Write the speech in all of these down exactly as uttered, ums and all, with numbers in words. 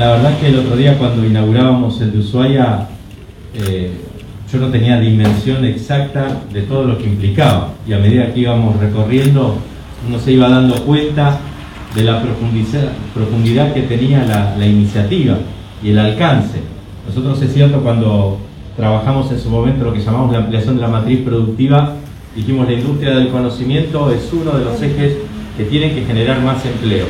La verdad es que el otro día cuando inaugurábamos el de Ushuaia, eh, yo no tenía dimensión exacta de todo lo que implicaba, y a medida que íbamos recorriendo uno se iba dando cuenta de la profundidad que tenía la, la iniciativa y el alcance. Nosotros, es cierto, cuando trabajamos en su momento lo que llamamos la ampliación de la matriz productiva, dijimos la industria del conocimiento es uno de los ejes que tienen que generar más empleo.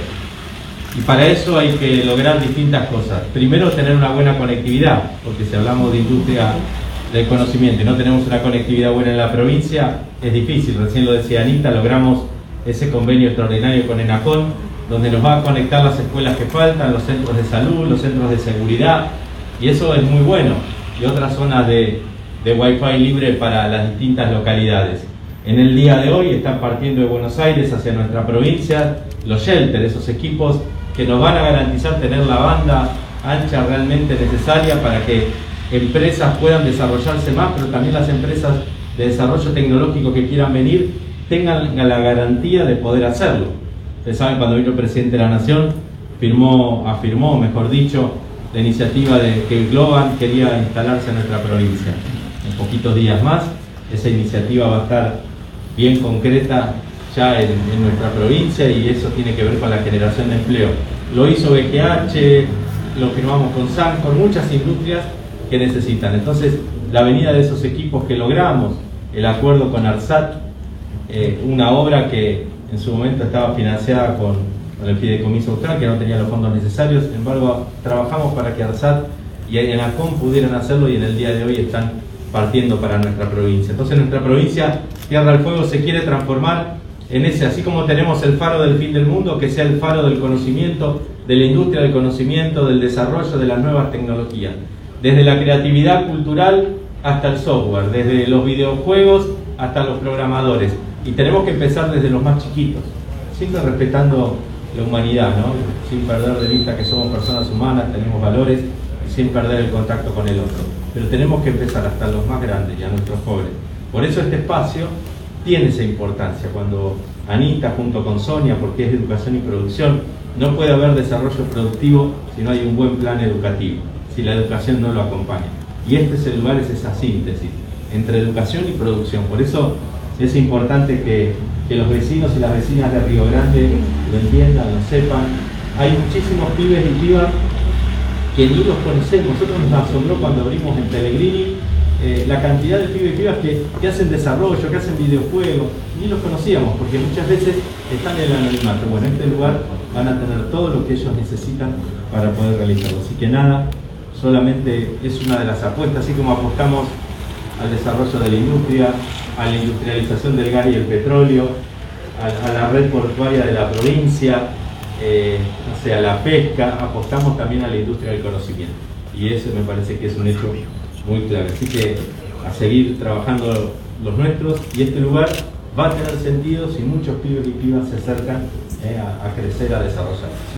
Y para eso hay que lograr distintas cosas. Primero, tener una buena conectividad, porque si hablamos de industria del conocimiento y no tenemos una conectividad buena en la provincia, es difícil. Recién lo decía Anita, logramos ese convenio extraordinario con ENACON, donde nos va a conectar las escuelas que faltan, los centros de salud, los centros de seguridad, y eso es muy bueno. Y otras zonas de, de Wi-Fi libre para las distintas localidades. En el día de hoy están partiendo de Buenos Aires hacia nuestra provincia los shelters, esos equipos que nos van a garantizar tener la banda ancha realmente necesaria para que empresas puedan desarrollarse más, pero también las empresas de desarrollo tecnológico que quieran venir tengan la garantía de poder hacerlo. Ustedes saben, cuando vino el presidente de la Nación, firmó, afirmó, mejor dicho, la iniciativa de que Globan quería instalarse en nuestra provincia. En poquitos días más, esa iniciativa va a estar bien concreta ya en, en nuestra provincia, y eso tiene que ver con la generación de empleo. Lo hizo B G H, lo firmamos con Sancor, muchas industrias que necesitan. Entonces, la venida de esos equipos que logramos, el acuerdo con ARSAT, eh, una obra que en su momento estaba financiada con, con el Fideicomiso Austral, que no tenía los fondos necesarios. Sin embargo, trabajamos para que ARSAT y ENACON pudieran hacerlo, y en el día de hoy están partiendo para nuestra provincia. Entonces, nuestra provincia, Tierra del Fuego, se quiere transformar en ese, así como tenemos el faro del fin del mundo, que sea el faro del conocimiento, de la industria del conocimiento, del desarrollo de las nuevas tecnologías, desde la creatividad cultural hasta el software, desde los videojuegos hasta los programadores. Y tenemos que empezar desde los más chiquitos, siempre respetando la humanidad, ¿no? Sin perder de vista que somos personas humanas, tenemos valores, y sin perder el contacto con el otro. Pero tenemos que empezar hasta los más grandes y a nuestros jóvenes. Por eso este espacio tiene esa importancia. Cuando Anita, junto con Sonia, porque es educación y producción, no puede haber desarrollo productivo si no hay un buen plan educativo, si la educación no lo acompaña. Y este es el lugar, es esa síntesis entre educación y producción. Por eso es importante que, que los vecinos y las vecinas de Río Grande lo entiendan, lo sepan. Hay muchísimos pibes y pibas que ni los conocemos. Nosotros nos asombró cuando abrimos en Pellegrini eh, la cantidad de pibes y pibas que, que hacen desarrollo, que hacen videojuegos, ni los conocíamos, porque muchas veces están en el anonimato. Bueno, en este lugar van a tener todo lo que ellos necesitan para poder realizarlo. Así que nada, solamente es una de las apuestas, así como apostamos al desarrollo de la industria, a la industrialización del gas y el petróleo, a, a la red portuaria de la provincia, eh, o sea, a la pesca, apostamos también a la industria del conocimiento. Y eso me parece que es un hecho muy claro. Así que a seguir trabajando los nuestros, y este lugar va a tener sentido si muchos pibes y pibas se acercan eh, a, a crecer, a desarrollar.